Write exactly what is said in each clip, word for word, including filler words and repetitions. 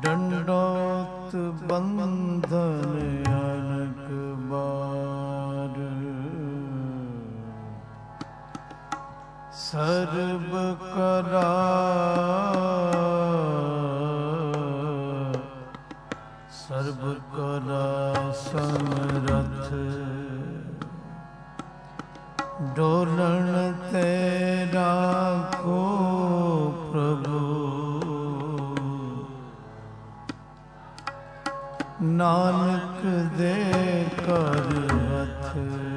ਡੰਡੋਤ ਬੰਧਨ ਅਨਕ ਬਾਰ, ਸਰਬ ਕਲਾ ਸਰਬ ਕਲਾ ਸਮਰਥ, ਡੋਲਣ ਤੇ ਰਾਖੋ ਪ੍ਰਭੂ, ਨਾਨਕ ਦੇ ਕਰ ਹੱਥ,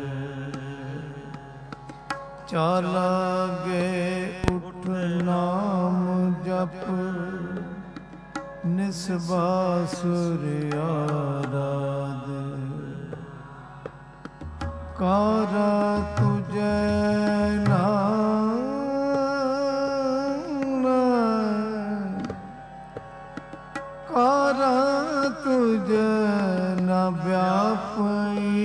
ਚਾਲਾਗੇ ਉਠ ਨਾਮ ਜਪ, ਨਿਸਬਾਸੁਰ ਆਰਾਧ, ਕਾਰਾ ਤੁਝੈ ਨਾਮ, ਕਾਰਾ ਤੁਝੈ ਨ ਵਿਆਪਈ,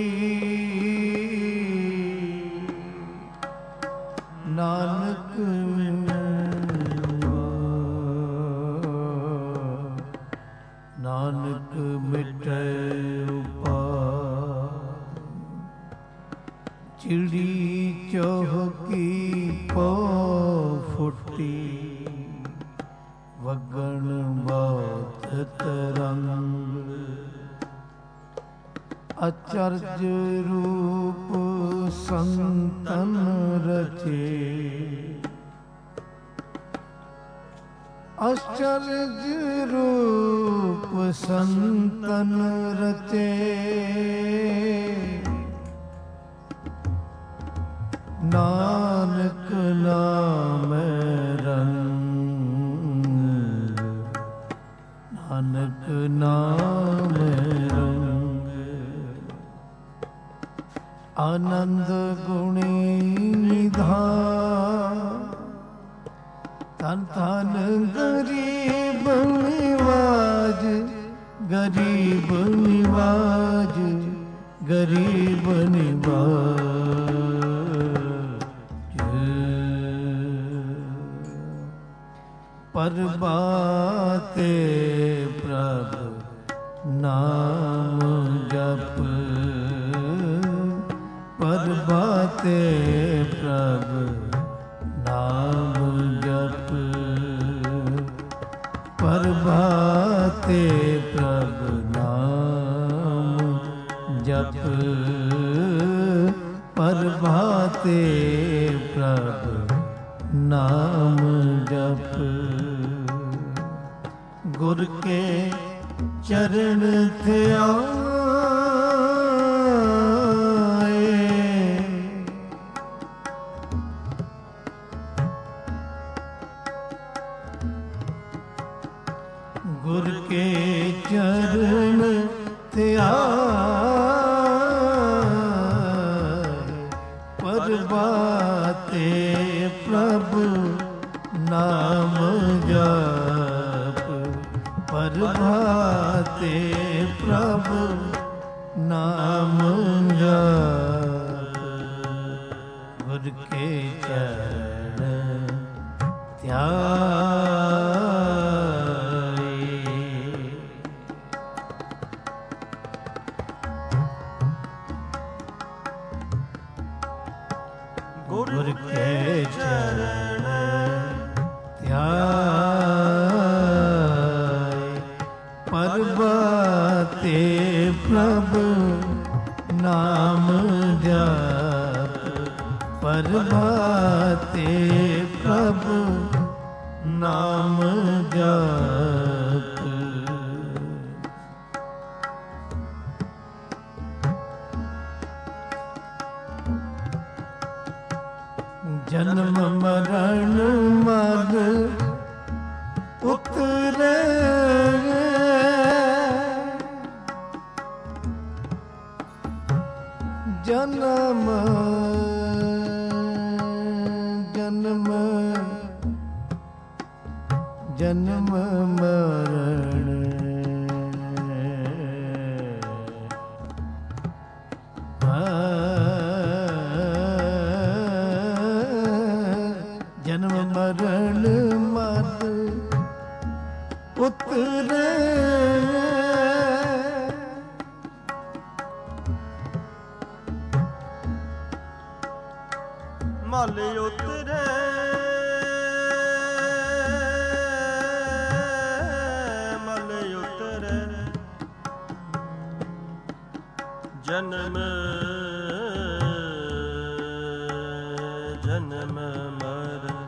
ਨਾਨਕ ਨਾਨਕ ਮਿਟੈ ਉਪਾਇ, ਚਿੜੀ ਚੌਹਕੀ ਪੋ ਫੁੱਟੀ, ਵਗਣ ਬਾਤ ਤਰੰਗ, ਅਚਰਜ ਰੂਪ ਸੰਤਨ ਰਚੇ, ਅਚਰਜ ਰੂਪ ਸੰਤਨ ਰਚੇ, ਨਾਨਕ ਨਾਮੈ ਰੰਗ, ਨਾਨਕ ਨਾਮੈ ਰੰਗ, ਆਨੰਦ ਗੁਣੀ ਨਿਧਾਨ, ਧਨ ਧਨ ਗਰੀਬ ਨਿਵਾਜ, ਗਰੀਬ ਨਿਵਾਜ, ਗਰੀਬ ਨਿਵਾਜ, ਪਰਬਾਤੇ ਪ੍ਰਭ ਨਾਮ ਜਪ, ਪਰਬਾਤੇ ਪ੍ਰਭ ਨਾਮ ਜਪ, ਪਰਬਾਤੇ ਪ੍ਰਭ ਨਾਮ ਜਪ, ਪਰਬਾਤੇ ਪ੍ਰਭ ਨਾਮ ਜਪ, ਗੁਰ ਕੇ ਚਰਨ ਧਿਆਏ, ਗੁਰ ਕੇ ਚਰਨ ਧਿਆਏ, ਪਰਬਾਤੇ ਪ੍ਰਭ ਨਾਮ ਜਪ, ਪਰਬਾਤੇ ਪ੍ਰਭ ਨਾਮ ਜਪ, ਗੁਰ ਕੇ ਚਰਨ ਧਿਆਏ, ਗੁਰ ਕੇ ਚਰਨ ਧਿਆਏ, ਪਰਬਾਤੇ ਪ੍ਰਭ ਨਾਮ ਜਪ, ਪਰਬਾਤੇ ਪ੍ਰਭ ਨਾਮ ਜਪ, ਜਨਮ ਮਰਨ ਮਗ ਉਤਰੇ, ਜਨਮ ਜਨਮ ਜਨਮ ਮਰਨ, ਜਨਮ ਮਰਨ ਮਦ ਉਤਰੇ, ਉਤਰੇ ਮਲ ਉਤਰੇ ਜਨਮ ਜਨਮ ਮਰਨ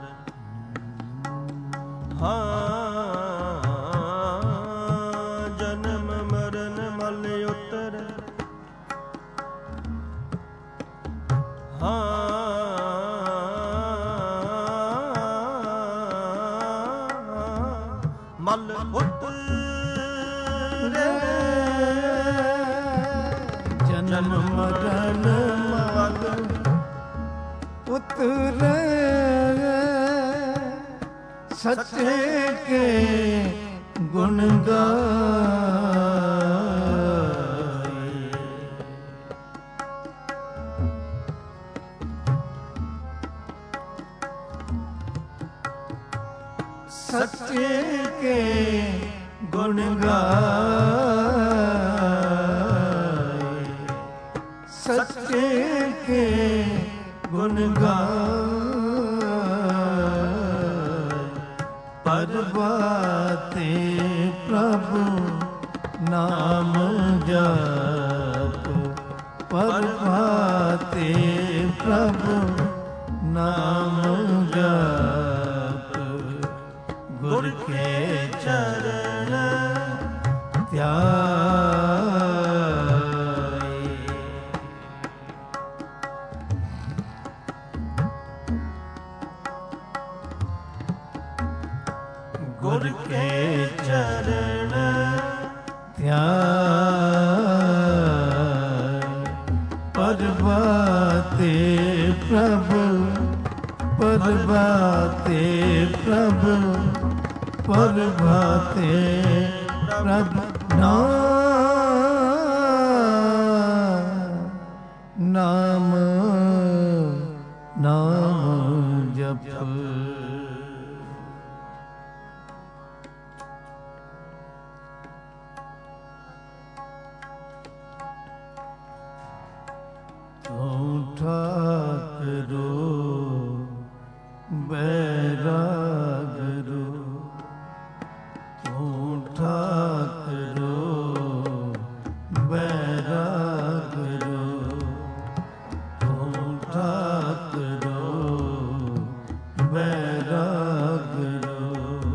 ਹਾਂ ਜਨਮ ਮਰਨ ਮਲ ਉਤਰੇ ਹਾਂ ਮਲ ਉਤਰੇ ਜਨਮ ਮਰਨ ਮਲ ਉਤਰੇ ਸੱਚੇ ਕੇ ਗੁਣ ਗਾਏ ਸੱਚੇ ਕੇ ਗੁਣ ਗਾਏ ਸੱਚੇ ਕੇ ਗੁਣ ਗਾਏ ਪਰਵਾਤੇ ਪ੍ਰਭੂ ਨਾਮ ਜਪ ਪਰਵਾਤੇ ਪ੍ਰਭੂ ਨਾਮ ਜਪ ਗੁਰ ਕੇ ਚਰਨ ਧਿਆਏ ਗੁਰ ਕੇ ਚਰਨ ਧਿਆਏ ਪਰਵਾਤੇ ਪ੍ਰਭੂ ਪਰਵਾਤੇ ਪ੍ਰਭੂ ਪਰਵਾਤੇ ਪ੍ਰਭ ਨਾਮ ਨਾਮ ਨਾਮ ਜਪ ਤੂੰ ਠਾਕਰੋ ਬੈਰਾਗਰੋ ਤੂੰ ਠਾਕਰੋ ਬੈਰਾਗਰੋ ਤੂੰ ਠਾਕਰੋ ਬੈਰਾਗਰੋ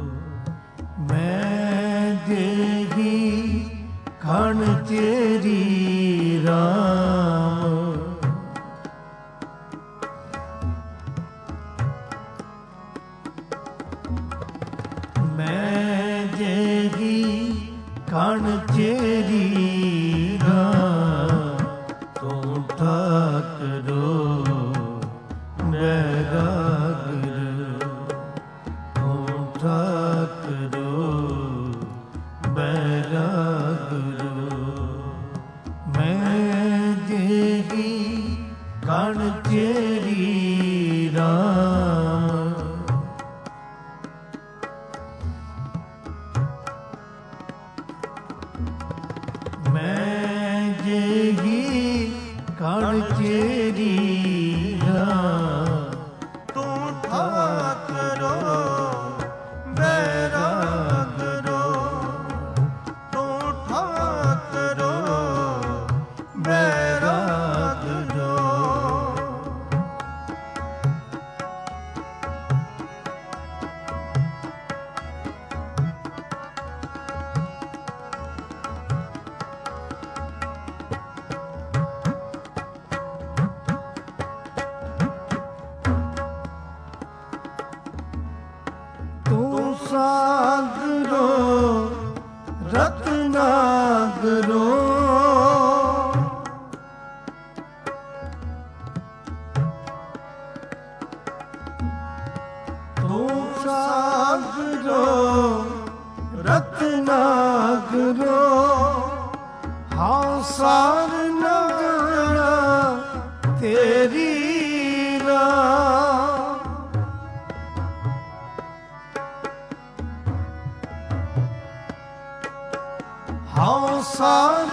ਮੈਂ ਦੇਹੀ ਖਣ ਤੇਰੀ ਰਾਮ ਮੈਂ ਜੇਗੀ ਕਣ ਚੇਰੀ ਰਾਮ ਤੂੰ ਠਾਕਰੋ ਬੈਰਾਗਰੋ ਤੂੰ ਠਾਕਰੋ ਬੈਰਾਗਰੋ ਮੈਂ ਜੇਗੀ ਕਣ ਚੇਰੀ ਰਾਮ ਮੈਂ ਜੇਗੀ ਕਣ ਚੇਰੀ ਰਾਮ ਤੂੰ ਠਾਕਰੋ ਬੈਰਾਗਰੋ ਤੂੰ ਠਾਕਰੋ ਬੈਰਾਗਰੋ ਤੂੰ ਸਾਗਰੋ ਰਤਨਾਗਰੋ ਤੂੰ ਸਾਗਰੋ ਰਤਨਾਗਰੋ ਹਾਂ ਸਾਰ ਨਗਣਾ ਤੇਰੀ ਰਾਹ ਹਾਂ ਸਾਰ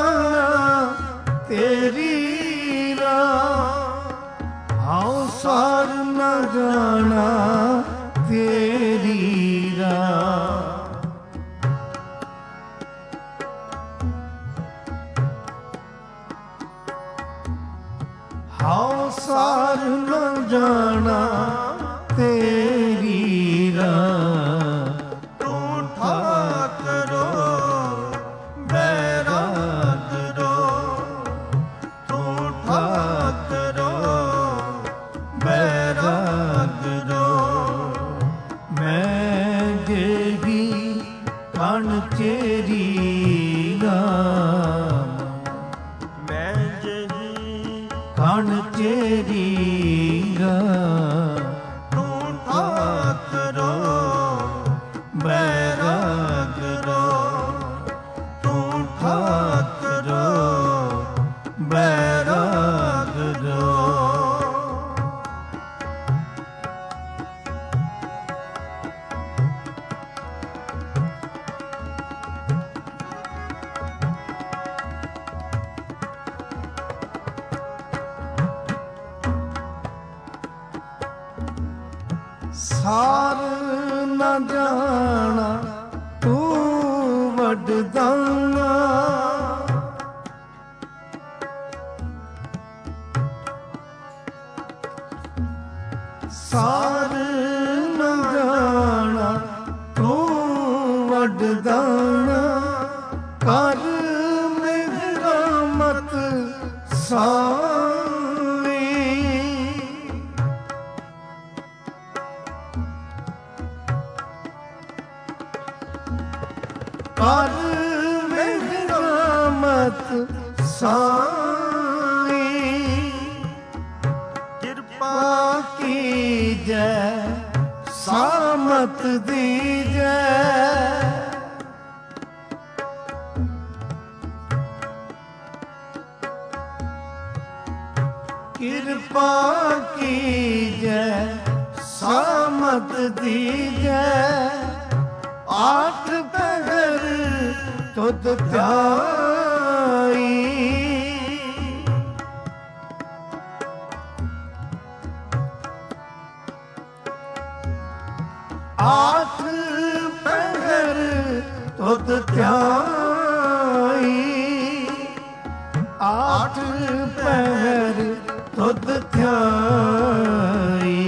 ਨਗਣਾ ਤੇਰੀ ਰਾਹ ਹਾਂ ਸਾਰ ਸਾਰ ਨ ਜਾਣਾ ਤੇਰੀ ਰਾਹ। ਹਉ ਸਾਰ ਨ ਜਾਣਾ ਤੇਰੀ ਰਾਹ। ਤੂੰ ਠਾਕਰੋ ਬੈਰਾਗ ਰੋ, ਤੂੰ ਠਾਕਰੋ ਬੈਰਾਗ ਰੋ। ਮੈਂ ਜਿਹੜੀ ਕਣ ਤੇਰੀ ਰਾਮ, ਮੈਂ ਜਿਹੀ ਕਣ ਤੇਰੀ ਰਾਮ। ਤੂੰ ਠਾਕਰੋ ਬੈਰਾਗ ਰੋ, ਤੂੰ ਠਾਕਰੋ ਬੈਰਾਗ ਰੋ। ਸਾਰ ਨ ਜਾਣਾ ਤੂੰ ਵਡਦਾਨਾ, ਸਾਰ ਨ ਜਾਣਾ ਤੂੰ ਵਡਦਾਨਾ। ਕਰ ਮਿਹਰਮਤ ਸਾਵੀ, ਕਰ ਮਿਹਰਮਤ ਸਾਵੀ। ਕਿਰਪਾ ਕੀਜੈ ਸਾਮਤ ਦੀਜੈ, ਕਿਰਪਾ ਕੀਜੈ ਸਾਮਤ ਦੀਜੈ। ਆਠ ਪਹਿਰ ਤੁਧ ਧਿਆਈ, ਆਠ ਪਹਿਰ ਤੁਧ ਧਿਆਈ। ਆਠ ਪਹਿਰ ਤੁਧ ਧਿਆਈ।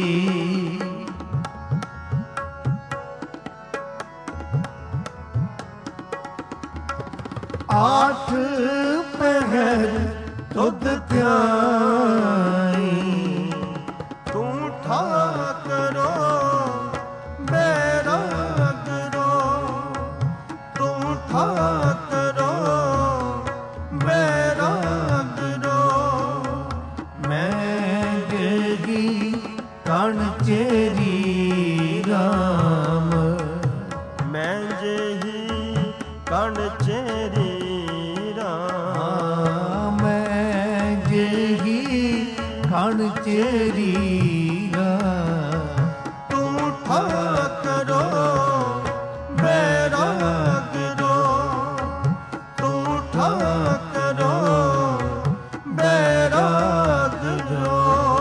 ਆਠ ਪਹਿਰ ਤੁਧ ਧਿਆਈ। ਤੂੰ ਠਾਕਰੋ ਬੈਰਾਗ ਰੋ, ਤੂੰ ਠਾਕਰੋ ਬੈਰਾਗ ਰੋ। ਮੈਂ ਜਿਹੜੀ ਕਣ ਤੇਰੀ ਰਾਮ, ਮੈਂ ਜਿਹੀ ਕਣ ਚੇਰੀ ਰਾਮ। ਮੈਂ ਜਿਹੀ ਕਣ ਤੇਰੀ ਰਾਮ। ਤੂੰ ਠਾਕਰੋ ਬੈਰਾਗ ਰੋ, ਤੂੰ ਠਾਕਰੋ ਬੈਰਾਗ ਰੋ।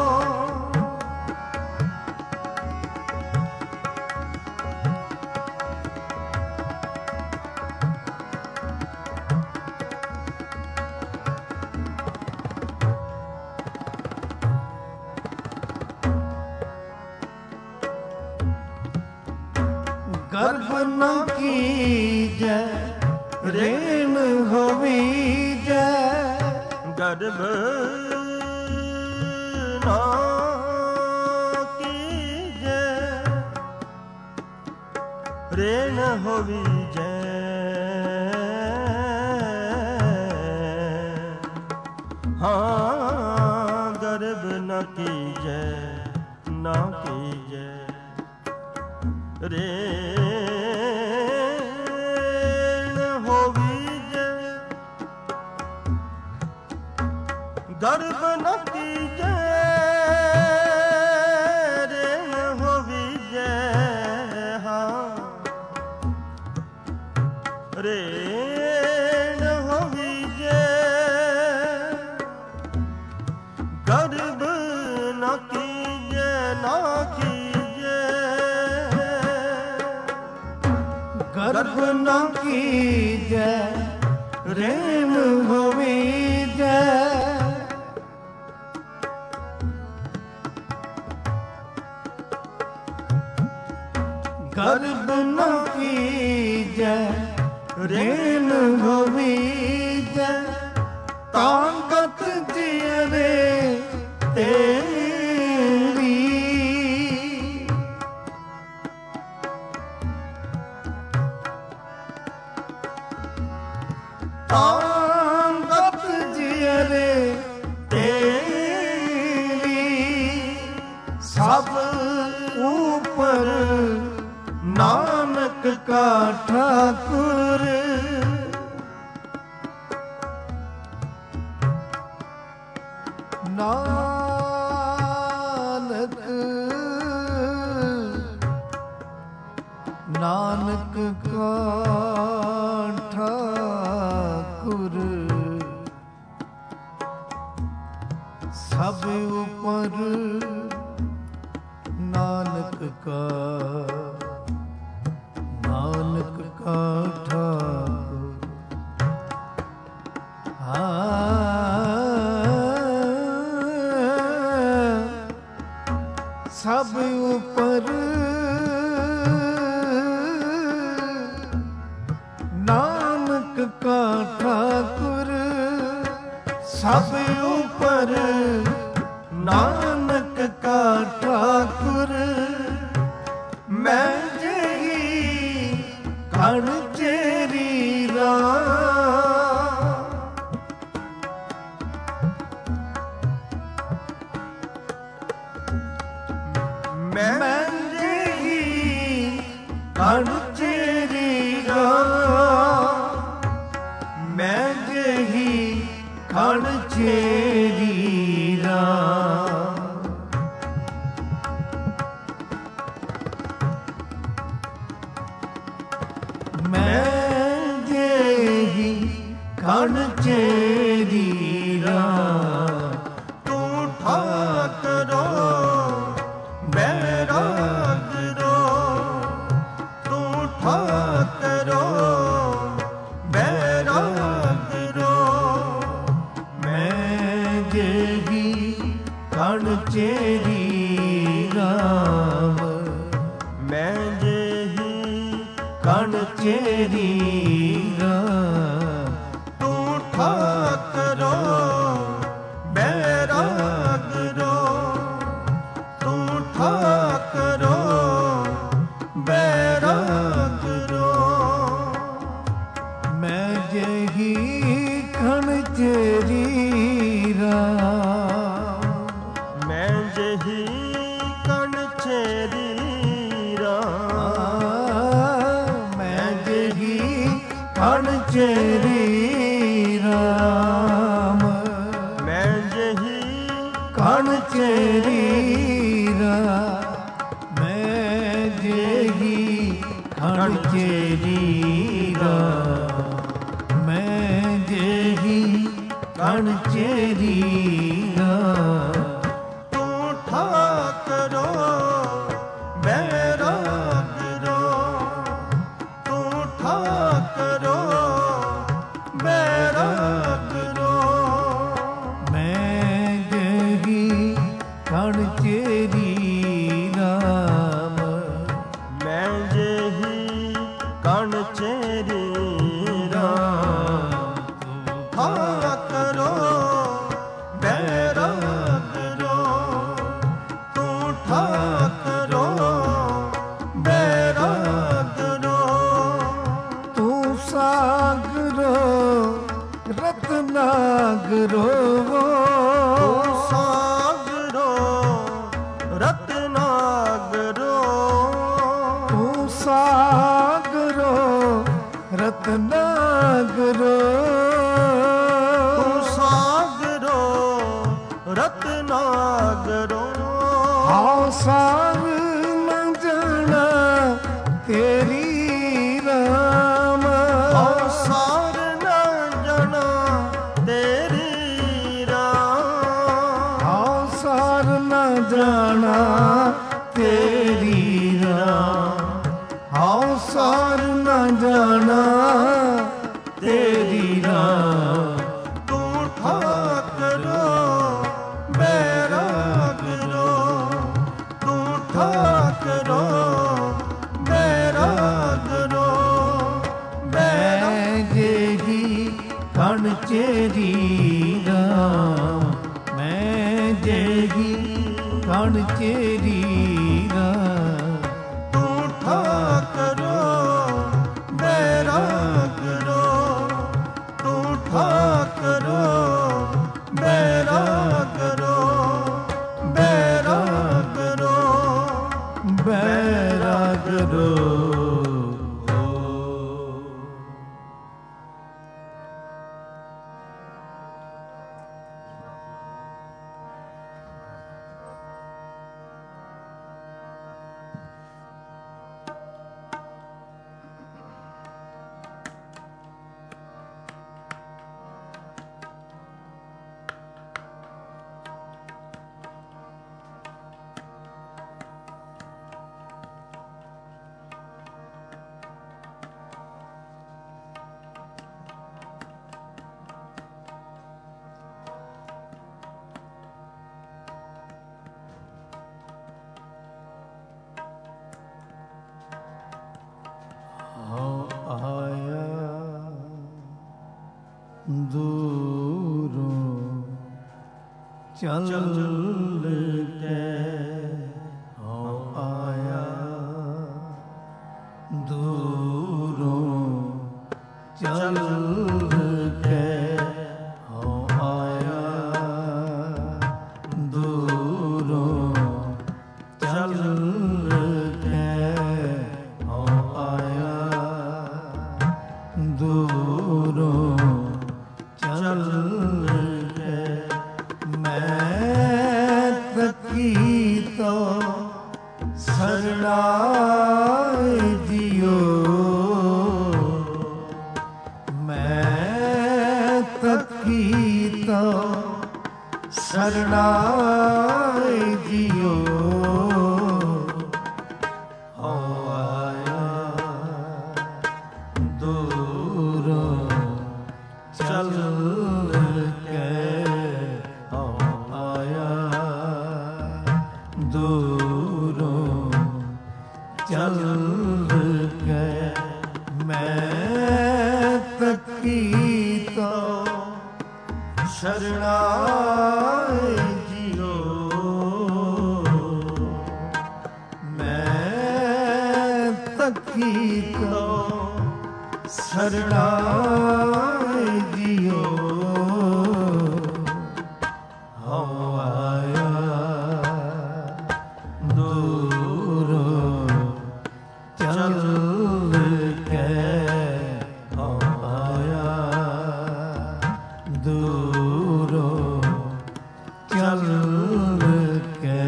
ਗਰਭ ਨ ਕੀਜੈ ਰੇਣ ਹੋਵੀਜੈ, ਗਰਭ ਨਾ ਕੀਜੈ ਰੇਣ ਹੋਵੀਜੈ। ਹਾਂ ਗਰਭ ਨਾ ਕੀਜੈ ਨਾ ਕੀਜੈ ਰੇਣ ਹੋਵੀਜੈ। ਗਰਭ ਨ ਕੀਜੈ ਰੇਣ ਹੋਵੀਜੈ। ਹਾਂ ਰੇਣ ਹੋਵੀਜੈ। ਗਰਭ ਨ ਕੀਜੈ गर्भ न कीजै रेण होवीजै गर्भ न कीजै रेण होवीजै ताकत जियरे तेरी ताकत जियरे तेरी सब ऊपर नानक का ठाकुर नानक नानक का ठाकुर सब ऊपर नानक का नानक का ठाकुर सब ऊपर नानक का ठाकुर सब ऊपर नानक का ठाकुर मैं जही कण चेरी राम मैं जही कण चेरी राम मैं जही कण चेरी राम मैं जेही कण चेरी राम तू ठाकरो बैराग रो तू ठाकरो बैराग रो मैं जेही कण चेरी राम मैं जेही कण चेरी राम तू ठाकरो बैराग रो तू ठाकरो बैराग रो मैं जेही कण चेरी राम मैं जेही कण चेरी राम मैं जेही कण चेरी राम मैं जेही कण चेरी राम मैं जेही कण चेरी राम मैं जेही कण चेरी राम तू ठाकरो बैराग रो तू ठाकरो बैराग रो मैं जेही कण चेरी राम मैं जेही कण चेरी राम ठाकरो बैराग रो तू ठाकरो बैराग रो तू सागरो रत्नागरो तू सागरो रत्नागरो तू सागरो रत्नागरो तू सागरो रत्नागरो हाँ सार न जाना तेरी राम हाँ सार न जाना तेरी राम हाँ सार न जाना तेरी राम हाँ सार न जाना ਝੂਠਾ ਕਰੋ ਬੈਰਾਗ ਰੋ ਮੈਂ ਜਿਹੀ ਕਣ ਚੇਰੀ ਰਾਮ ਮੈਂ ਜਿਹੀ ਕਣ ਚੇਰੀ ਰਾਮ ਝੂਠਾ ਕਰੋ ਬੈਰਾਗ ਰੋ ਝੂਠਾ ਕਰੋ ਬੈਰਾਗ ਰੋ ਬੈਰਾਗ ਰੋ ਬੈਰਾਗ ਰੋ ਦੂਰੋਂ ਚੱਲ ਕੇ ਹਉ ਆਇਆ ਦੂਰੋਂ ਚੱਲ ਕੇ ਹਉ ਆਇਆ ਦੂਰੋਂ ਚੱਲ ਕੇ ਹਉ ਆਇਆ ਦੂਰੋਂ ਚੱਲ ਕੇ ਮੈਂ ਤਕੀ ਤੋ ਸਰਣਾਏ ਜਿਉ ਮੈਂ ਤਕੀ ਤੋ ਸਰਣਾਏ ਜਿਉ ਹਉ ਆਇਆ ਦੂਰੋਂ ਚੱਲ ਕੇ ਹਉ ਆਇਆ ਦੂਰੋਂ ਚੱਲ ਕੇ ਮੈਂ ਤਕੀ ਤੋ ਸਰਣਾਏ ਜਿਉ ਮੈਂ ਤਕੀ ਤੋ ਸਰਣਾਏ ਜਿਉ ਹਉ ਆਇਆ ਦੂਰੋਂ ਚੱਲ ਕੇ ਹਉ ਆਇਆ ਦੂਰੋਂ ਚੱਲ ਕੇ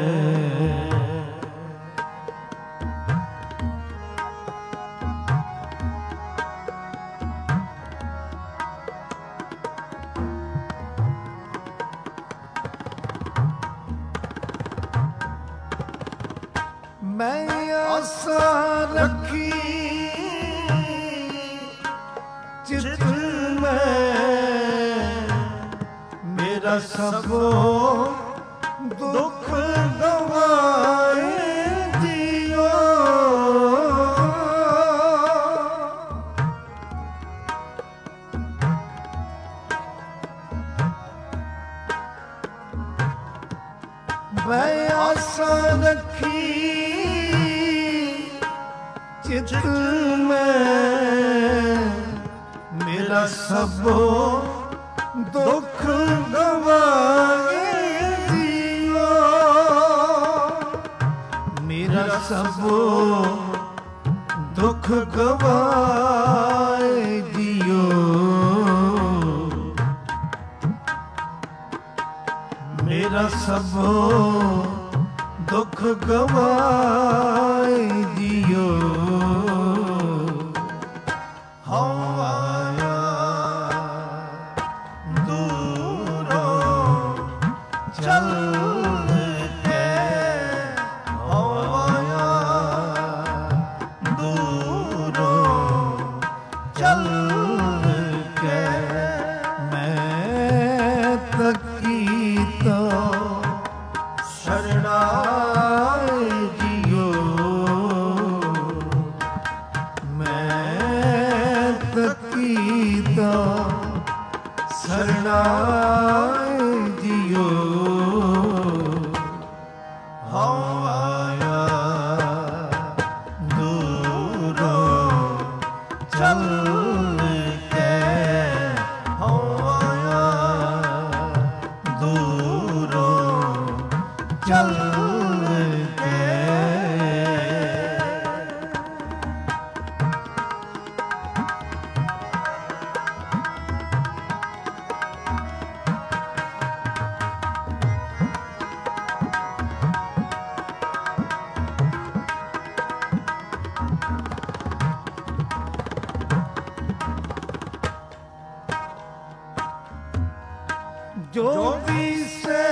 ਮੈਂ ਆਸਾ ਰੱਖੀ ਚਿਤ ਮੈਂ ਮੇਰਾ ਸਭੋ ਦੁੱਖ ਗਵਾਏ ਜਿਉ ਮੈਂ ਆਸਾ ਰੱਖੀ ਚਿਤ ਮੈਂ ਮੇਰਾ ਸਭੋ ਦੁੱਖ ਗਵਾਏ ਜਿਉ ਮੇਰਾ ਸਭੋ ਦੁੱਖ ਗਵਾਏ ਜਿਉ ਮੇਰਾ ਸਭੋ ਦੁੱਖ ਗਵਾਏ ਜਿਉ ਹਉ ਆਇਆ ਦੂਰੋਂ ਚੱਲ ਕੇ ਹਉ ਆਇਆ ਦੂਰੋਂ ਚੱਲ ਕੇ ਮੈਂ ਤਕੀ ਤੋ ਸਰਣਾਏ ਜੋ ਦਿਸੈ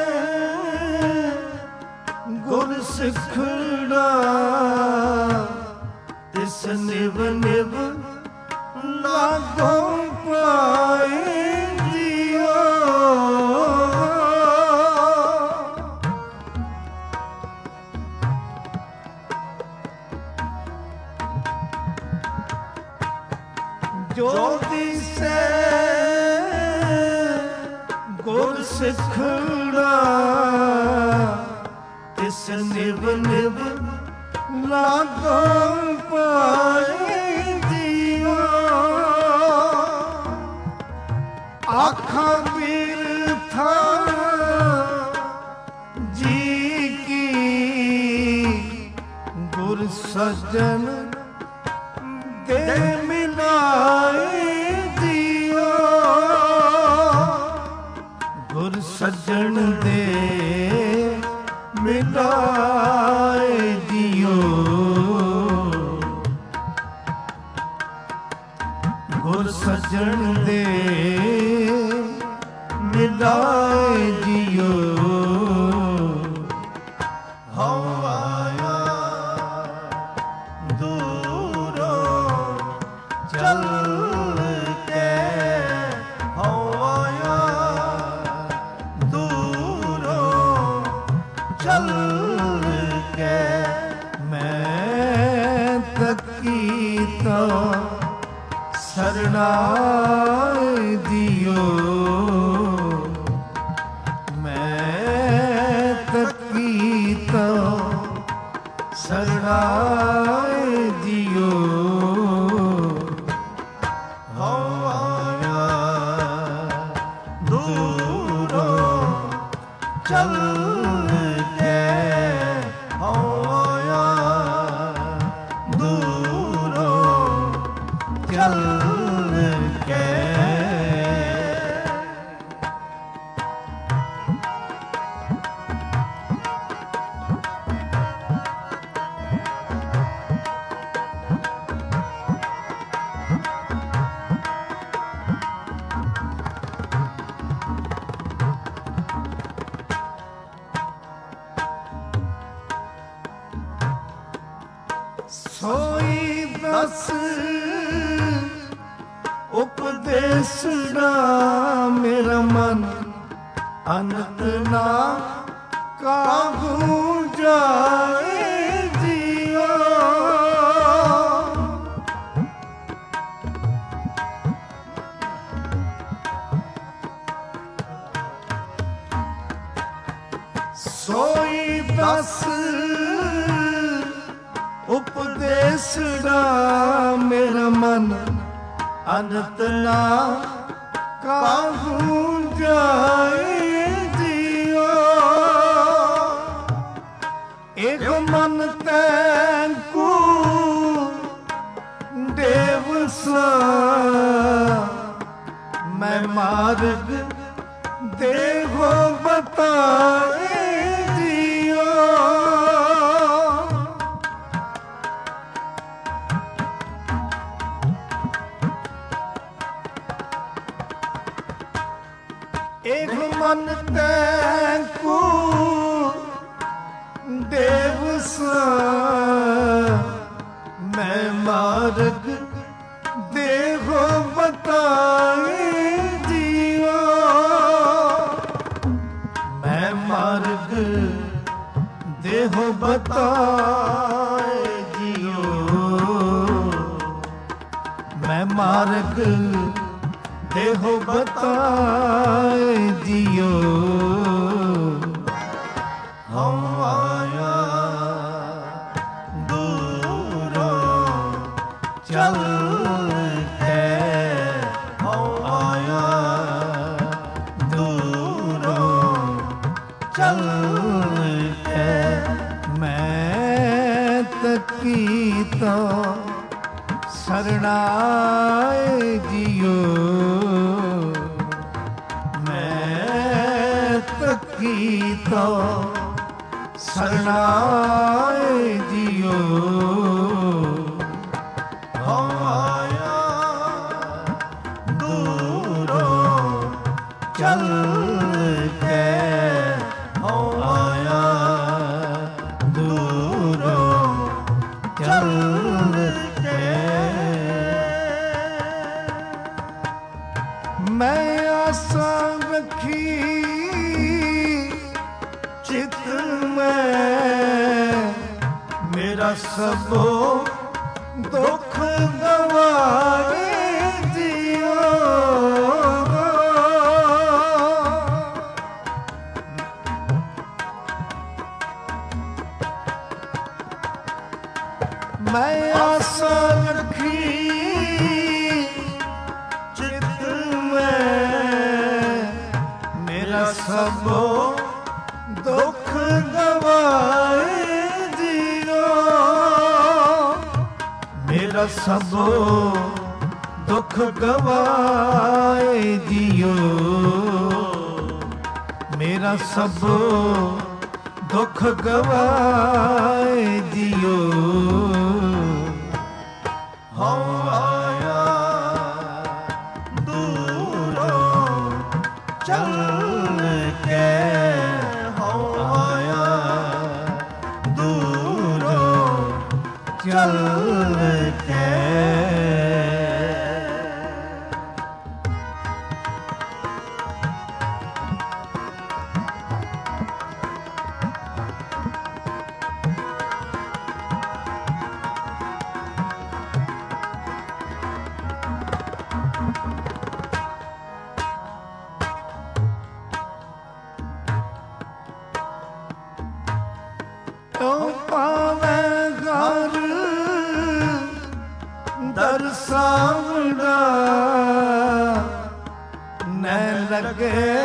ਗੁਰ ਸਿੱਖੜਾ ਤਿਸ ਨਿਵ ਨਿਵ ਲਾਗੋ ਪਾਏ ਦਿਓ। ਜੋ ਦਿਸੈ ਗੁਰ ਸਿੱਖੜਾ ਤਿਸ ਨਿਵ ਨਿਵ ਲਾਗੋ ਪਾਏ ਦਿਓ। ਆਖਾਂ ਬਿਰਥਾ ਜੀ ਕੀ ਗੁਰ ਸੱਜਣ ਦੇ ਮਿਲਾਏ ਦਿਓ। ਗੁਰ ਸੱਜਣ ਦੇ ਮਿਲਾਏ ਦਿਓ। ਗੁਰ ਸੱਜਣ ਦੇ ਮਿਲਾਏ ਦਿਓ। ਹਉ ਆਇਆ ਦੂਰੋਂ ਚੱਲ ਕੇ, ਹਉ ਆਇਆ ਦੂਰੋਂ ਚੱਲ ਕੇ। ਮੈਂ ਤੱਕੀ ਤਾਂ ਸਰਣਾਏ ਦਿਓ। ਮੈਂ ਤੱਕੀ ਤਾਂ ਸਰਣਾਏ ਦਿਓ। ਹਉ ਆਇਆ ਦੂਰੋਂ ਚੱਲ ਕੇ, ਹਉ ਆਇਆ ਦੂਰੋਂ ਚੱਲ ਕੇ। ਸੋਈ ਦਸ ਉਪਦੇਸੜਾ ਮੇਰਾ ਮਨ ਅੰਤ ਨਾ ਕਾਹੂ ਜਾਏ ਦਿਓ। ਸੋਈ ਦਸ ਉਪਦੇਸੜਾ ਮੇਰਾ ਮਨ ਅੰਤ ਨਾ ਕਾਹੂ ਜਾਏ ਦਿਓ। ਇਕ ਮਨ ਤੈਨੂੰ ਦੇਵ ਸਾ ਮੈਂ ਮਾਰਗ ਦੇਹੋ ਬਤਾਏ ਦਿਓ। ਇਕ ਮਨ ਤੈਨੂੰ ਦੇਵ ਸਾ ਮੈਂ ਮਾਰਗ ਦੇਹੋ ਬਤਾਏ ਦਿਓ। ਮੈਂ ਮਾਰਗ ਦੇਹੋ ਬਤਾਏ ਦਿਓ। ਮੈਂ ਮਾਰਗ ਦੇਹੋ ਬਤਾਏ ਦਿਓ। ਹਉ ਆਇਆ ਦੂਰੋਂ ਚੱਲ ਕੇ, ਹਉ ਆਇਆ ਦੂਰੋਂ ਚੱਲ ਕੇ। ਮੈਂ ਤੱਕੀ ਤਾਂ ਸਰਣਾਏ ਦਿਓ। ਮੈਂ ਤੱਕੀ ਤਾਂ ਸਰਣਾਏ ਦਿਓ। ਹਉ ਆਇਆ ਦੂਰੋਂ ਚੱਲ ਦੂਰੋਂ ਚੱਲ ਕੇ ਮੈਂ ਆਸਾਂ ਰੱਖੀ ਚਿਤ ਮੈਂ ਮੇਰਾ ਸਭੋ ਦੁੱਖ ਗਵਾਏ ਜੀਓ ਮੈਂ ਆਸਾਂ ਰੱਖੀ ਚਿਤ ਮੈਂ ਮੇਰਾ ਸਭੋ ਦੁੱਖ ਗਵਾਏ ਜੀਓ ਮੇਰਾ ਸਭੋ ਦੁੱਖ ਗਵਾਏ ਜੀਓ ਮੇਰਾ ਸਭੋ ਦੁੱਖ ਗਵਾਏ ਜੀਓ ਹਉ ਆਇਆ ਦੂਰੋਂ ਚੱਲ ਕੇ ਹਉ ਆਇਆ ਦੂਰੋਂ ਚੱਲ ਕੇ ਤੂੰ ਪਾਵੇਂ ਘਰ ਦਰਸਾਵੜਾ ਨੈ ਲੱਗੇ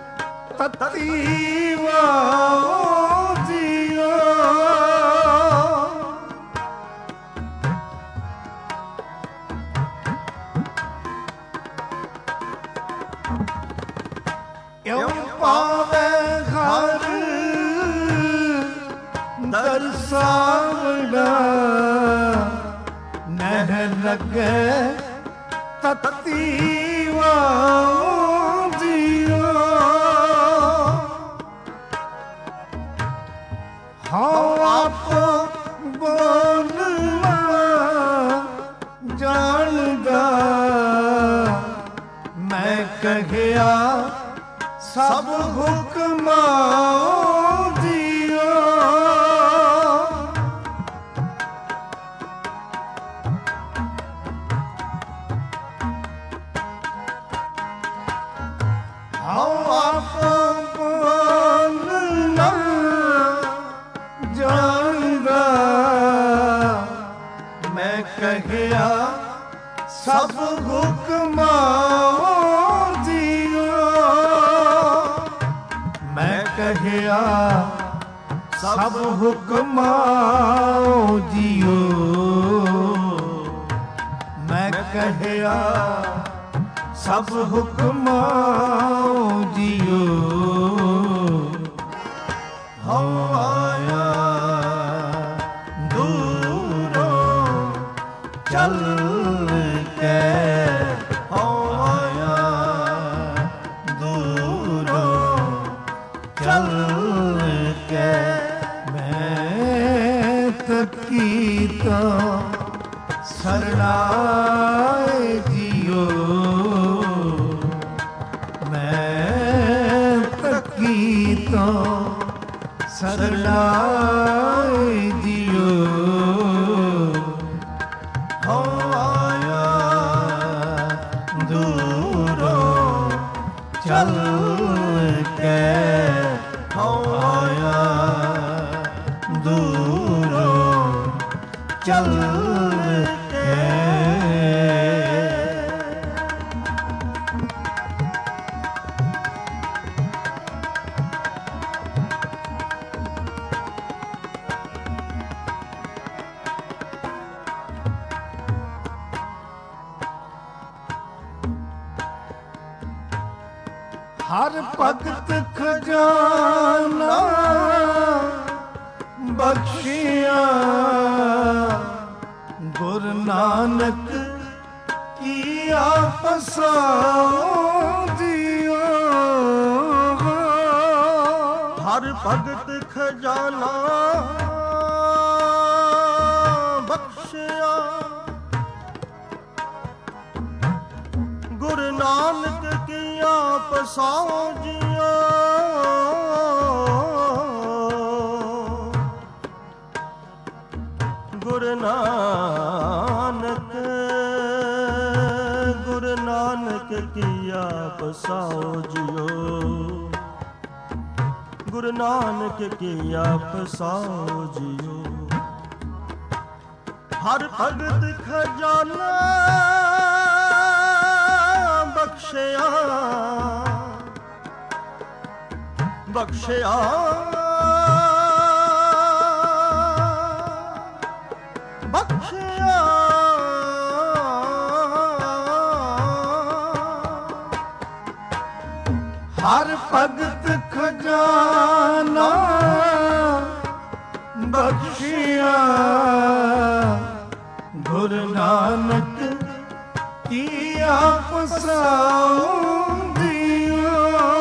ਤਤੀ ਵਾਓ ਜੀਓ ਯੋ ਪਾਵੇਂ ਘਰ ਦਰਸਾਵੜਾ ਨਹਿ ਲੱਗੇ ਤਤੀ ਵਾਓ ਜੀਓ ਹਉ ਆਪ ਬੋਲਣਾ ਜਾਣਦਾ ਮੈਂ ਕਹਿਆ ਸਭ ਹੁਕਮਾਂ ਜੀਓ ਹਉ ਆਪ ਬੋਲਣਾ ਜਾਣਦਾ ਮੈਂ ਕਹਿਆ ਸਭ ਹੁਕਮਾਂ ਜੀਓ ਮੈਂ ਕਹਿਆ ਸਭ ਹੁਕਮਾਂ ਜੀਓ ਮੈਂ ਕਹਿਆ ਸਭ ਹੁਕਮਾਂ ਜੀਓ ਹਉ ਆਇਆ ਦੂਰੋਂ ਚੱਲ ਕੇ ਹਉ ਆਇਆ ਦੂਰੋਂ ਚੱਲ ਕੇ ਮੈਂ ਤਕੀ ਤਾਂ ਸਰਣਾਏ ਜੀਓ ਮੈਂ ਤਕੀ ਤਾਂ ਸਰਣਾਏ ਜੀਓ ਹਉ ਆਇਆ ਦੂਰੋਂ ਚੱਲ ਕੇ ਹਉ ਆਇਆ ਦੂਰੋਂ ਚੱਲ ਕੇ ਹਰ ਭਗਤ ਖਜ਼ਾਨਾ ਬਖਸ਼ਿਆ ਗੁਰੂ ਨਾਨਕ ਕੀ ਆਪਸਾ ਜੀਓ ਹਰ ਭਗਤ ਖਜ਼ਾਨਾ ਫਸਾਓ ਜੀਓ ਗੁਰੂ ਨਾਨਕ ਗੁਰੂ ਨਾਨਕ ਕੀਆ ਫਸਾਓ ਜੀਓ ਗੁਰੂ ਨਾਨਕ ਕੀਆ ਫਸਾਓ ਜੀਓ ਹਰ ਭਗਤ ਖਜ਼ਾਨਾ ਬਖਸ਼ਿਆ ਬਖਸ਼ਿਆ ਬਖਸ਼ਿਆ ਹਰ ਭਗਤ ਖਜ਼ਾਨਾ ਬਖਸ਼ਿਆ ਗੁਰੂ ਨਾਨਕ ਕੀਆ ਫਸਾਓ ਜੀਓ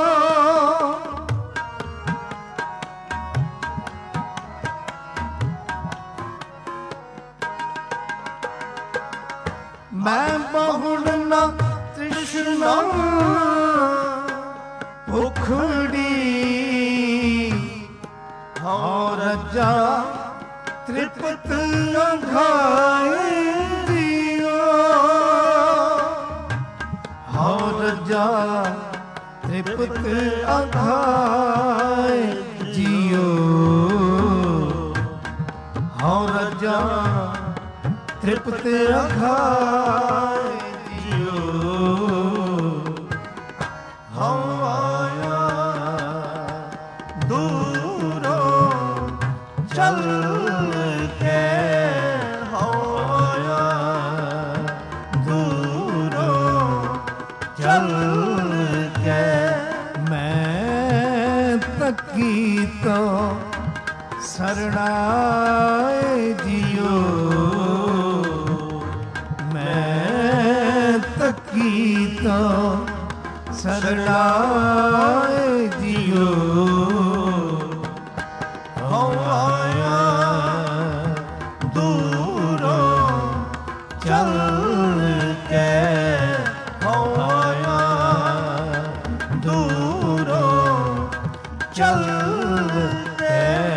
ਮੈਂ ਬਹੁੜ ਨਾ ਤ੍ਰਿਸ਼ਨਾ ਭੁਖੜੀ ਹਉ ਰਜਾ ਤ੍ਰਿਪਤ ਅਘਾਇ ਜੀਓ ਹਉ ਰਜਾ ਤ੍ਰਿਪਤ ਅਘਾਇ ਜੀਓ ਹਉ ਰਜਾ ਤ੍ਰਿਪਤ ਅਘਾਇ ਜੀਓ ਹਉ ਆਇਆ ਦੂਰੋਂ ਚੱਲ ਕੇ ਹਉ ਆਇਆ ਦੂਰੋਂ ਚੱਲ ਕੇ ਮੈਂ ਤੱਕੀ ਤੋਂ ਸਰਣਾਏ ਜੀਓ ਮੈਂ ਤੱਕੀ ਤੋਂ ਸਰਣਾਏ ਜੀਓ ਹਉ ਆਇਆ ਦੂਰੋਂ ਚੱਲ ਕੇ ਹਉ ਆਇਆ ਦੂਰੋਂ ਚੱਲ ਕੇ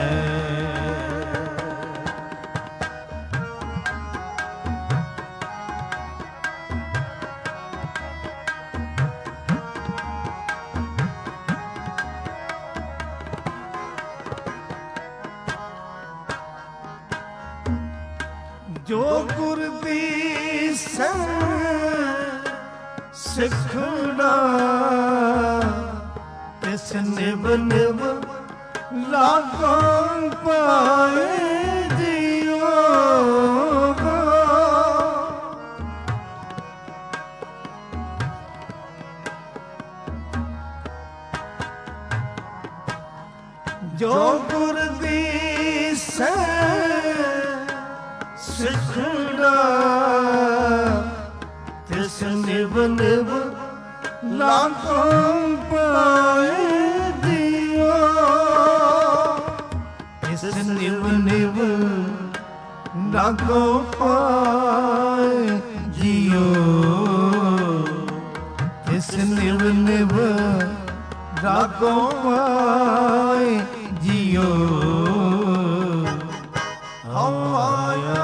ਜੋ ਗੁਰ ਦੀ ਸੰਗ ਸਿੱਖਣਾ ਤਿਸ ਨਿਵ ਨਿਵ ਲਾਗਾਂ ਪਾਏ ਜੀਓ ਜੋ ਗੁਰ ਦੀ ਸੰਗ ਸਿੱਖਣਾ ਤਿਸ ਨਿਵ ਨਿਵ ਲਾਗਾਂ ਪਾਏ ਜੀਓ ਤਿਸ ਨਿਵ ਨਿਵ ਲਾਗਾਂ ਪਾਏ ਜੀਓ ਤਿਸ ਨਿਵ ਨਿਵ ਲਾਗਾਂ ਪਾਏ ਜੀਓ ਹਉ ਆਇਆ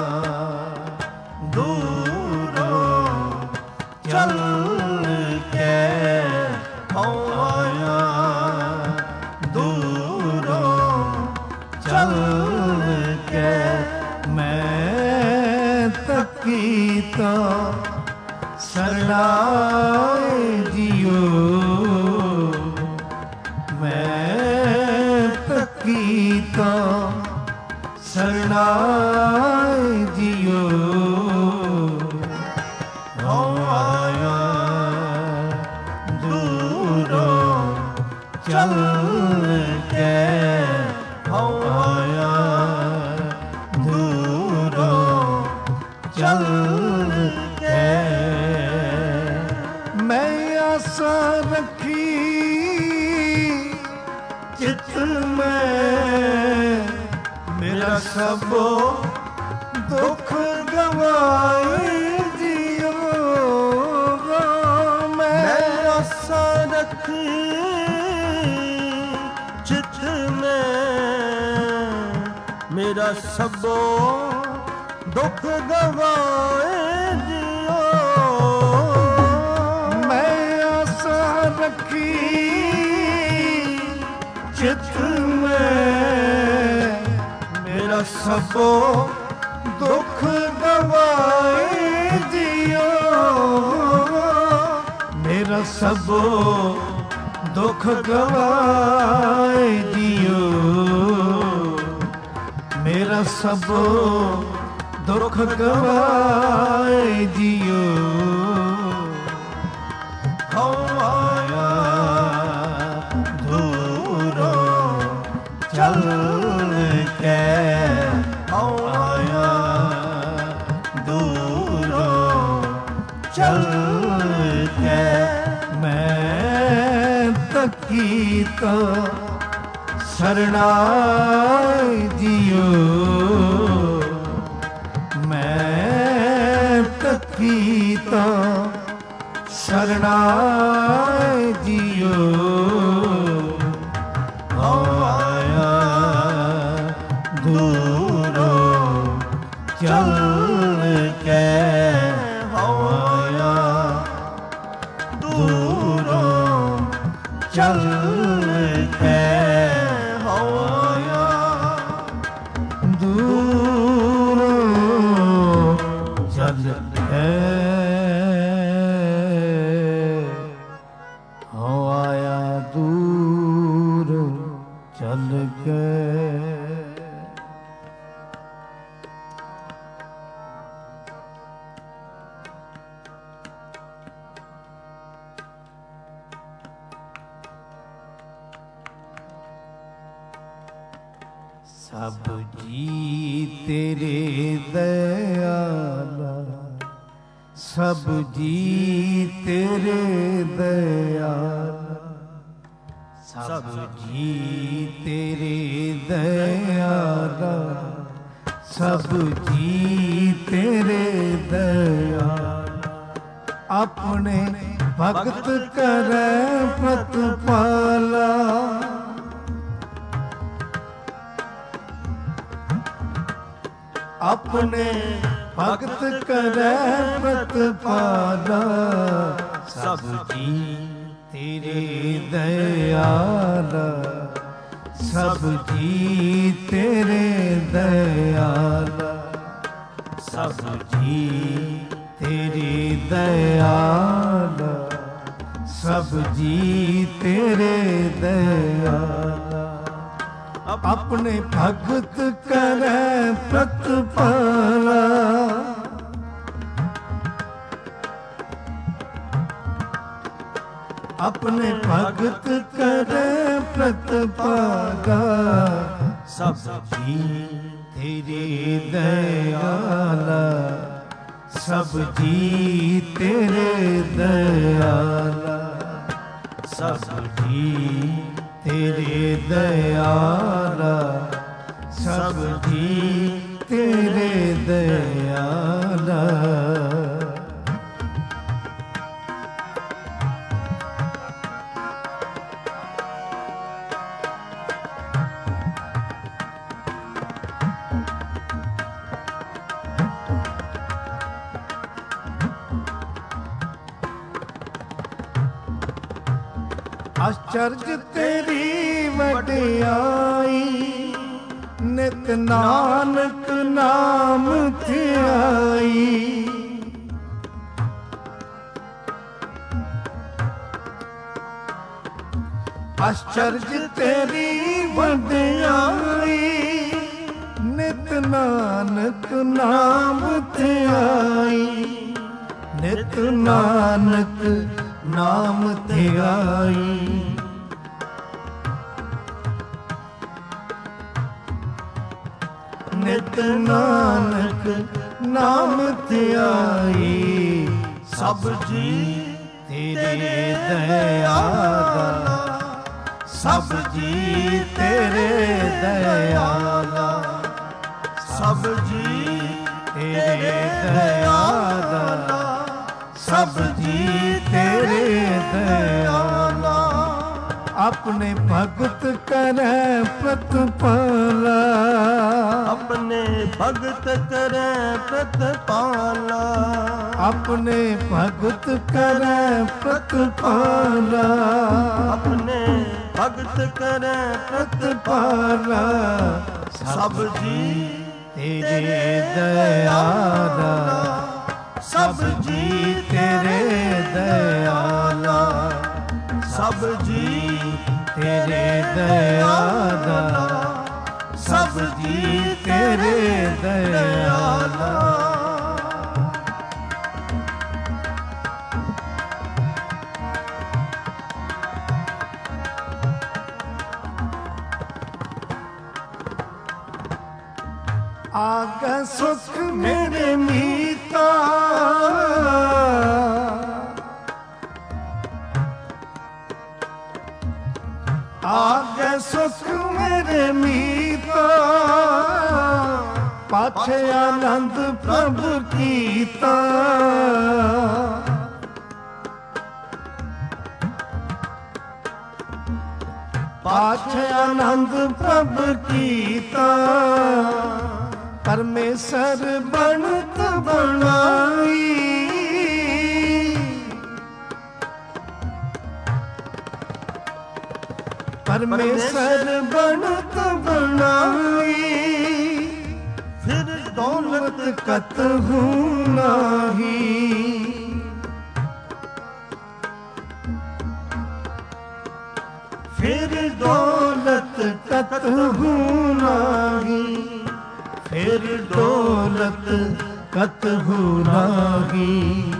ਦੂਰੋਂ ਚੱਲ ਕੇ ਹਉ ਆਇਆ ਦੂਰੋਂ ਚੱਲ ਕੇ ਮੈਂ ਤੱਕੀ ਤੋਂ ਸਰਣਾਏ ਜੀਓ ਮੈਂ ਤੱਕੀ ਤੋਂ ਸਰਣਾਏ ਜੀਓ ਹਉ ਆਇਆ ਦੂਰੋਂ ਚੱਲ ਕੇ ਹਉ ਆਇਆ ਦੂਰੋਂ ਚੱਲ ਕੇ ਮੈਂ ਆਸਾ ਰੱਖੀ ਚਿੱਤ ਮੈਂ ਮੇਰਾ ਸਭੋ ਦੁੱਖ ਗਵਾਏ ਜੀਓ ਮੈਂ ਆਸਾ ਰੱਖੀ रखी चित में, मेरा सबो दुख गवाए जियो। मैं आशा रखी चित में, मेरा सबो दुख गवाए जियो। मेरा सबो दुख गवाए जियो। मेरा सबो दुख गवाए जियो। हौ आया दूरों चल के, हौ आया दूरों चल के। मैं तकी तो शरणाई जियो। मैं तकी तो शरणाई जियो। हौ आया दूरों चल के, हौ आया दूरों चल के, हौ आया दूरों चल के, हौ आया दूरों चल के। सब जी तेरे दयाला, सब जी तेरे दयाला, सब जी तेरे दयाला, सब जी तेरे दयाला। अपने भगत करे प्रतिपाला, अपने भगत करे प्रतिपाला। सब जी तेरे दयाला, सब जी तेरे दयाला, सब जी तेरे दयाला, सब जी तेरे दयाला। अपने भगत करे प्रतिपाला, अपने भगत करे प्रतिपाला। सब जी तेरे दयाला, सब जी तेरे दयाला, सब जी तेरे दयाला, सब जी तेरे दयाला। आश्चर्य तेरी वडियाई, नित नानक नाम धियाई। आश्चर्य तेरी वडियाई, नित नानक नाम धियाई। नित नानक नाम धियाई। नित नानक नाम धियाई। सब जी तेरे दयाला, सब जी तेरे दयाला, सब जी तेरे दयाला, सब जी तेरे दयाला। अपने भगत करे प्रतिपाला, अपने भगत करे प्रतिपाला, अपने भगत करे प्रतिपाला, अपने भगत करे प्रतिपाला। सब जी तेरे दयाला, सब जी तेरे दयाला, सब जी तेरे दयाला, सब जी तेरे दयाला। आगे सुख मेरे मीता, आगे सुख मेरे मीता, पाछे आनंद प्रभु कीता। पाछे आनंद प्रभु कीता, परमेश्वर बनत बनाई, परमेश्वर बनत बनाई। फिर दौलत कतहु नाही, फिर दौलत कतहु नाही, फिर दौलत कतहु नाही।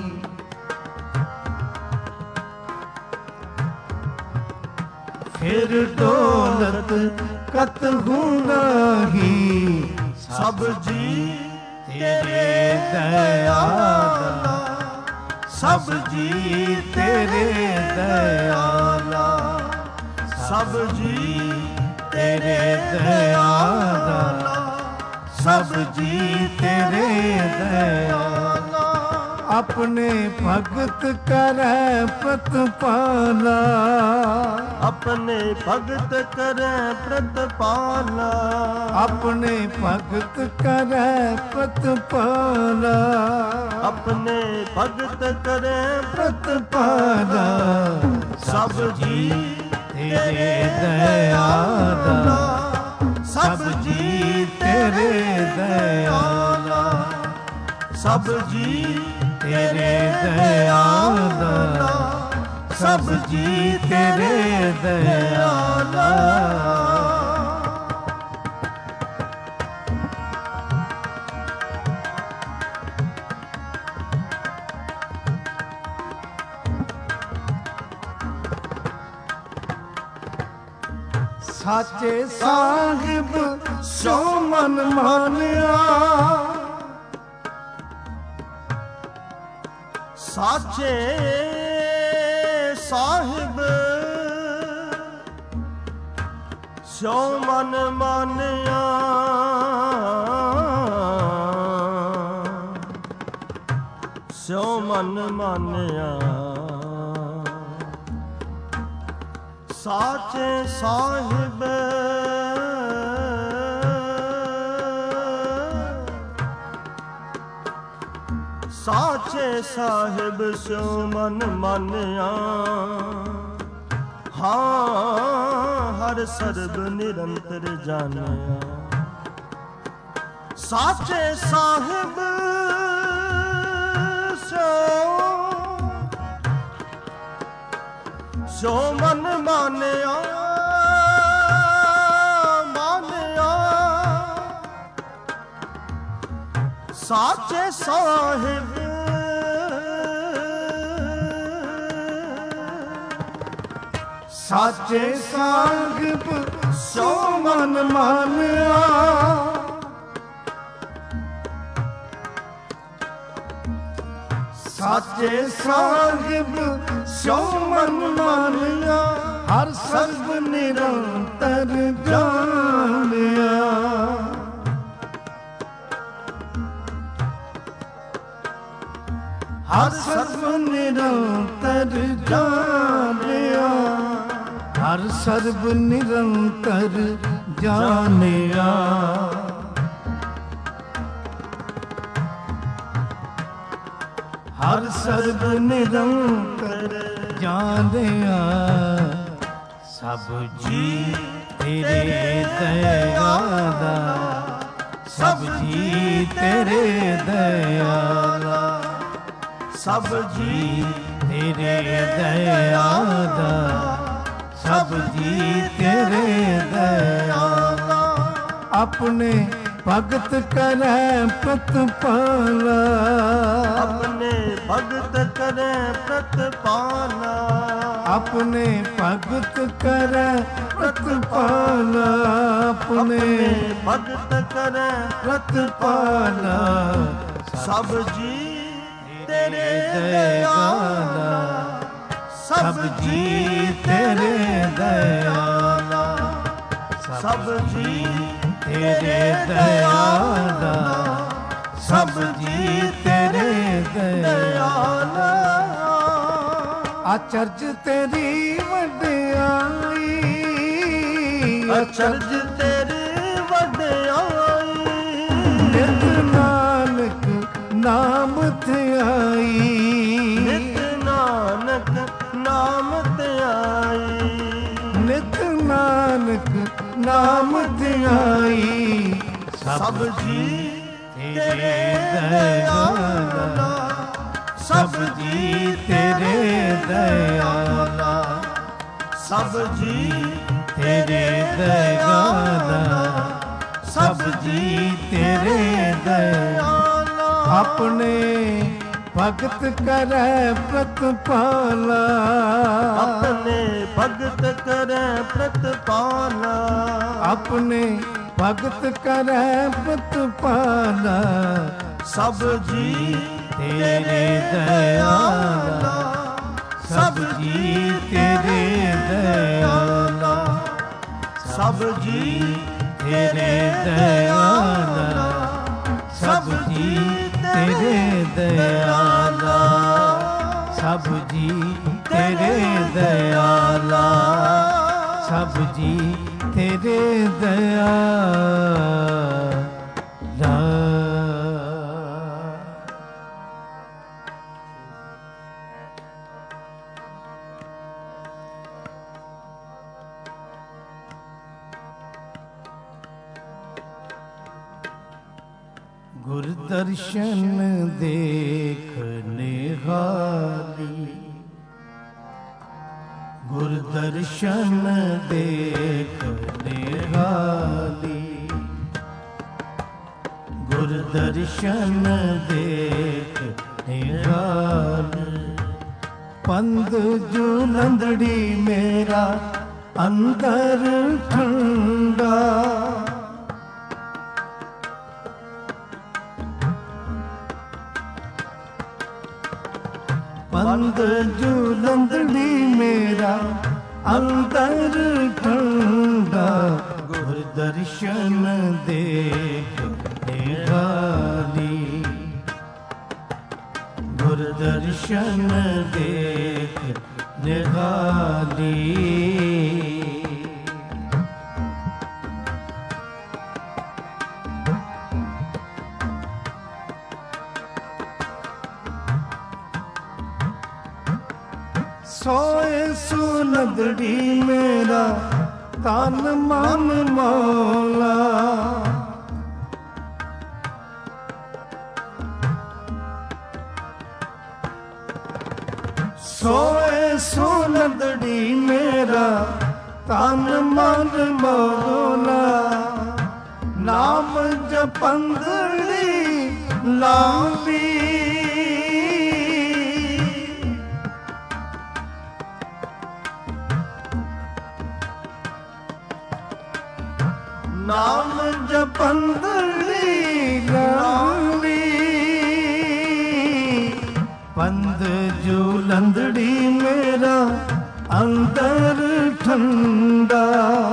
फिर दौलत कतहु नाही। सब जी तेरे दयाला, सब जी तेरे दयाला, सब जी तेरे दयाला, सब जी तेरे दयाला। अपने भगत करे प्रतिपाला, अपने भगत करे प्रतिपाला, अपने भगत करे प्रतिपाला, अपने भगत करे प्रतिपाला। सब जी तेरे दयाला, सब जी तेरे दयाला, सब जी तेरे दयाला, सब जी तेरे दयाला। साचे साहिब सो मन मानिया, साचे साहिब सो मन मानिया, सो मन मानिया। साचे साहिब साचे साहिब सो मन मानिया। हाँ हर सर्ब निरंतर जानिया। साचे साहिब सो सो मन मानिया, मानिया। साचे साहिब साचे साहिब सो मन मानिया। साचे साहिब सो मन मानिया। हर सर्ब निरंतर जानिया। हर सर्ब निरंतर जानिया। ਹਰ ਸਰਬ ਨਿਰੰਤਰ ਜਾਣਿਆ। ਹਰ ਸਰਬ ਨਿਰੰਤਰ ਜਾਣਿਆ। ਸਭ ਜੀ ਤੇਰੇ ਦਇਆ ਦਾ, ਸਭ ਜੀ ਤੇਰੇ ਦਇਆ ਦਾ, ਸਭ ਜੀ ਤੇਰੇ ਦਇਆ ਦਾ, ਸਭ ਜੀ ਤੇਰੇ ਦਇਆ ਦਾ। ਆਪਣੇ ਭਗਤ ਕਰੈ ਪ੍ਰਤਪਾਲਾ, ਆਪਣੇ ਭਗਤ ਕਰੈ ਪ੍ਰਤਪਾਲਾ, ਆਪਣੇ ਭਗਤ ਕਰੈ ਪ੍ਰਤਪਾਲਾ, ਆਪਣੇ ਭਗਤ ਕਰੈ ਪ੍ਰਤਪਾਲਾ। ਸਭ ਜੀ ਤੇਰੇ ਦਇਆ ਦਾ, ਸਭ ਜੀ ਤੇਰੇ ਦਇਆ ਦਾ, ਸਭ ਜੀ ਤੇਰੇ ਦਇਆ ਦਾ, ਸਭ ਜੀ ਤੇਰੇ ਦਇਆ ਦਾ। ਅਚਰਜ ਤੇਰੀ ਵਡਿਆਈ, ਅਚਰਜ ਤੇਰੀ ਵਡਿਆਈ। ਨਿਤ ਨਾਨਕ ਨਾਮ ਧਿਆਈ, ਨਿਤ ਨਾਨਕ ਨਾਮ ਧਿਆਈ। ਨਿਤ ਨਾਨਕ ਨਾਮ ਧਿਆਈ। ਸਭ ਜੀ ਤੇਰੇ ਦਇਆ ਦਾ, ਸਭ ਜੀ ਤੇਰੇ ਦਇਆ ਦਾ, ਸਭ ਜੀ ਤੇਰੇ ਦਇਆ ਦਾ, ਸਭ ਜੀ ਤੇਰੇ ਦਇਆ। ਆਪਣੇ ਭਗਤ ਕਰੈ ਪ੍ਰਤਪਾਲਾ, ਆਪਣੇ ਭਗਤ ਕਰੈ ਪ੍ਰਤਪਾਲਾ, ਆਪਣੇ ਭਗਤ ਕਰੈ ਪ੍ਰਤਪਾਲਾ। ਸਭ ਜੀ ਤੇਰੇ ਦਇਆ ਦਾ, ਸਭ ਜੀ ਤੇਰੇ ਦਇਆ ਦਾ, ਸਭ ਜੀ ਤੇਰੇ ਦਇਆ ਦਾ, ਸਭ ਜੀ ਤੇਰੇ ਦਇਆ ਦਾ, ਸਭ ਜੀ ਤੇਰੇ ਦਇਆ ਦਾ, ਸਭ ਜੀ ਤੇਰੇ ਦਇਆ ਦਾ। ਗੁਰ ਦਰਸ਼ਨ ਦੇਖ ਨਿਹਾਲੀ, ਗੁਰ ਦਰਸ਼ਨ ਦੇਖ ਨਿਹਾਲੀ, ਗੁਰ ਦਰਸ਼ਨ ਦੇਖ ਨਿਹਾਲੀ। ਪੰਧ ਜੁਲੰਧੜੀ ਮੇਰਾ ਅੰਦਰ ਠੰਡਾ, ਪੰਧ ਜੁਲੰਧੜੀ ਮੇਰਾ ਅੰਦਰ ਠੰਡਾ। ਗੁਰ ਦਰਸ਼ਨ ਦੇਖ ਨਿਹਾਲੀ, ਗੁਰ ਦਰਸ਼ਨ ਦੇਖ ਨਿਹਾਲੀ। ਸੋਏ ਸੁਨਦੜੀ ਮੇਰਾ ਤਨ ਮਨ ਮੌਲਾ, ਸੋਏ ਸੁਨਦੜੀ ਮੇਰਾ ਤਨ ਮਨ ਮੌਲਾ। ਨਾਮ ਜਪੰਦੜੀ ਲਾਂਦੀ, ਨਾਮ ਜਪੰਦੜੀ ਲਾਂਦੀ। ਪੰਧ ਜੁਲੰਧੜੀ ਮੇਰਾ ਅੰਦਰ ਠੰਡਾ,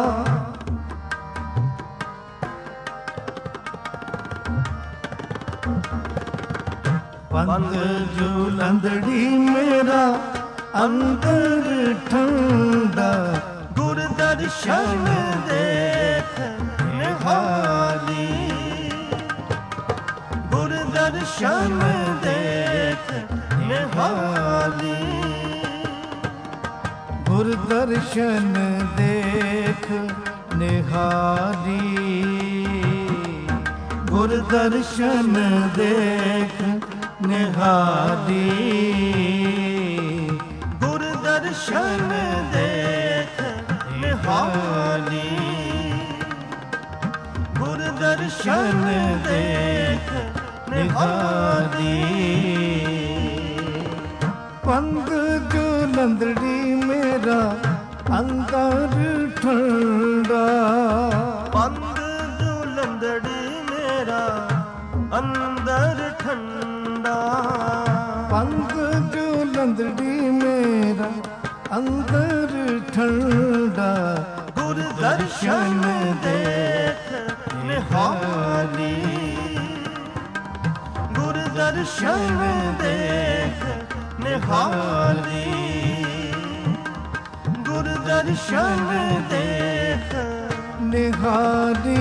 ਪੰਧ ਜੁਲੰਧੜੀ ਮੇਰਾ ਅੰਦਰ ਠੰਡਾ। ਗੁਰ ਦਰਸ਼ਨ ਦੇਖ ਨਿਹਾਲੀ, ਗੁਰ ਦਰਸ਼ਨ ਦੇਖ ਨਿਹਾਲੀ, ਗੁਰ ਦਰਸ਼ਨ ਦੇਖ ਨਿਹਾਲੀ, ਗੁਰ ਦਰਸ਼ਨ ਦੇਖ ਨਿਹਾਲੀ, ਗੁਰ ਦਰਸ਼ਨ ਦੇਖ ਨਿਹਾਲੀ, ਗੁਰ ਦਰਸ਼ਨ ਦੇਖ ਨਿਹਾਲੀ। ਪੰਧ ਜਲੰਧੜੀ ਮੇਰਾ ਅੰਦਰ ਠੰਡਾ, ਪੰਧ ਜਲੰਧੜੀ ਮੇਰਾ ਅੰਦਰ ਠੰਡਾ, ਪੰਧ ਜਲੰਧੜੀ ਮੇਰਾ ਅੰਦਰ ਠੰਡਾ, ਗੁਰ ਦਰਸ਼ਨ ਦੇਖ ਨਿਹਾਲੀ, ਗੁਰ ਦਰਸ਼ਨ ਦੇਖ ਨਿਹਾਲੀ, ਗੁਰ ਦਰਸ਼ਨ ਦੇਖ ਨਿਹਾਲੀ।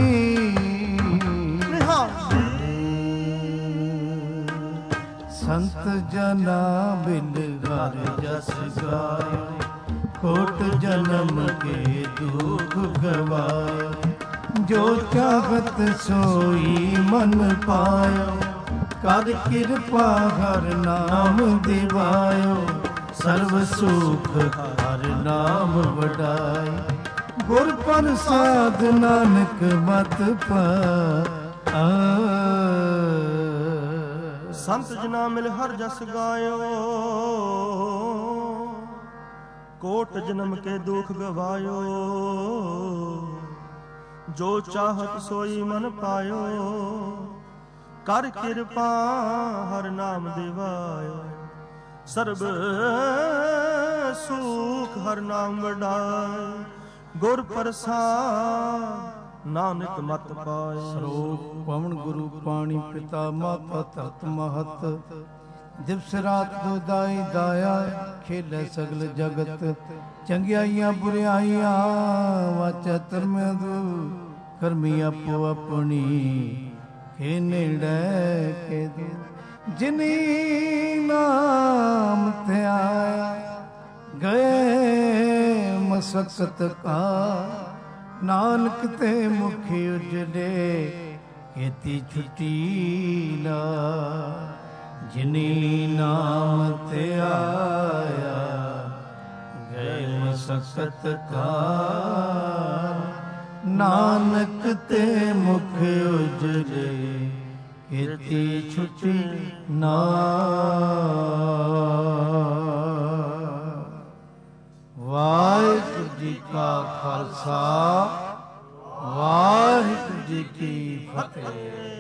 ਸੰਤ ਜਨਾ ਬਿਨ ਘਰ ਜਸ ਗਾਇ, ਕੋਟ ਜਨਮ ਕੇ ਦੁਖ ਗਵਾਇ, ਜੋ ਚਾਹਤ ਸੋਈ ਮਨ ਪਾਇਓ, ਕਰ ਕਿਰਪਾ ਹਰ ਨਾਮ ਦਿਵਾਇਓ, ਸਰਬ ਸੁਖ ਹਰ ਨਾਮ ਵਡਾਈ, ਗੁਰ ਪ੍ਰਸਾਦ ਨਾਨਕ ਮਤ ਪਾਇਆ। ਸੰਤ ਜਨਾ ਮਿਲ ਹਰ ਜਸ ਗਾਇਓ, ਕੋਟ ਜਨਮ ਕੇ ਦੁਖ ਗਵਾਇਓ, ਜੋ ਚਾਹਤ ਸੋਈ ਮਨ ਪਾਇਓ, ਕਰ ਕਿਰਪਾ ਹਰ ਨਾਮ ਦਿਵਾਇਓ, ਸਰਬ ਸੁਖ ਹਰ ਨਾਮ ਵਡਾਇ, ਗੁਰ ਪ੍ਰਸਾਦ ਨਾਨਕ ਮਤ ਪਾਏ। ਸਰੋਗ ਪਵਨ ਗੁਰੂ ਪਾਣੀ ਪਿਤਾ ਮਾਤਾ ਧਰਤ ਮਹਤ, ਦਿਵਸ ਰਾਤ ਦੁਦਾਈ ਦਾਇਆ, ਖੇਲੇ ਸਗਲ ਜਗਤ, ਚੰਗਿਆਈਆਂ ਬੁਰਿਆਈਆਂ ਵਾਚਾ ਧਰਮ ਦੂ, ਕਰਮੀ ਆਪੋ ਆਪਣੀ ਕੇ ਨੇੜੇ ਕੇ ਦੂ, ਜਿਨੀ ਨਾਮ ਤੇ ਆਇਆ ਗਏ ਮਸਕਤ ਕਾ, ਨਾਨਕ ਤੇ ਮੁਖ ਉਜਲੇ ਕੀਤੀ ਛੁੱਟੀ ਨਾ, ਜਿਨੀ ਨਾਮ ਤੇ ਆਇਆ ਗਏ ਮਸਕਤ ਕਾ, ਨਾਨਕ ਤੇ ਮੁਖ ਉਜਲੇ ਕੀਤੀ ਛੁੱਟੀ ਨਾ। ਵਾਹਿਗੁਰੂ ਜੀ ਕਾ ਖਾਲਸਾ, ਵਾਹਿਗੁਰੂ ਜੀ ਕੀ ਫਤਿਹ।